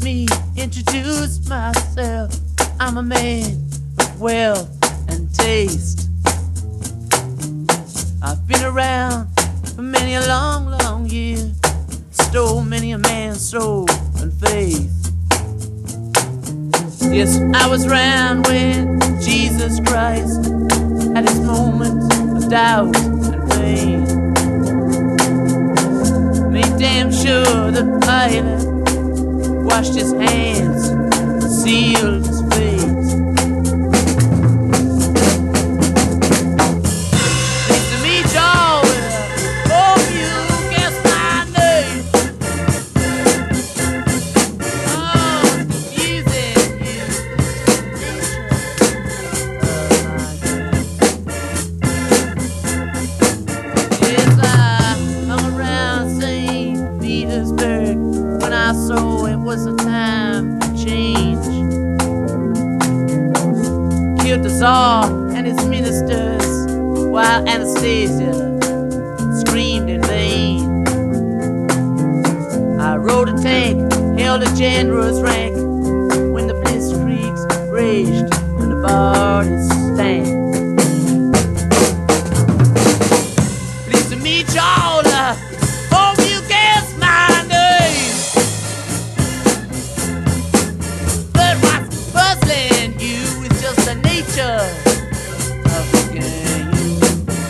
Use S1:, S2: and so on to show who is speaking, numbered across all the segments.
S1: me introduce myself. I'm a man of wealth and taste. I've been around for many a long, long year. Stole many a man's soul and faith. Yes, I was round when Jesus Christ had his moments of doubt and pain. Made damn sure that Pilate washed his hands, sealed his fate. Nice to meet y'all. Hope you guess my name. Oh, using you. Yes, I hung around St. Petersburg when I saw it was a time to change. Killed the Tsar and his ministers while Anastasia screamed in vain. I rode a tank, held a general's rank when the blitzkriegs raged and the bodies stank. Pleased to meet y'all. Hope you guess my name. But what's puzzling you is just the nature of the game.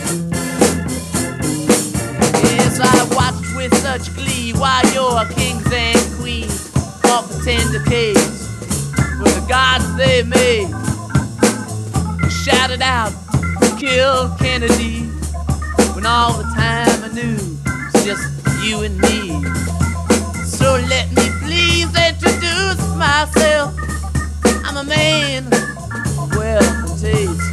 S1: Yes, I watched with such glee while your kings and queens fought for tender case for the gods they made. Shouted out, kill Kennedy, when all the time I knew it was just you and me. So let me please introduce myself. I'm a man of wealth and taste.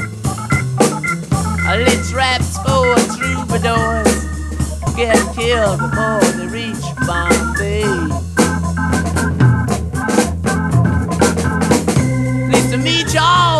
S1: I lit traps for troubadours who get killed before they reach Bombay. Pleased to meet y'all.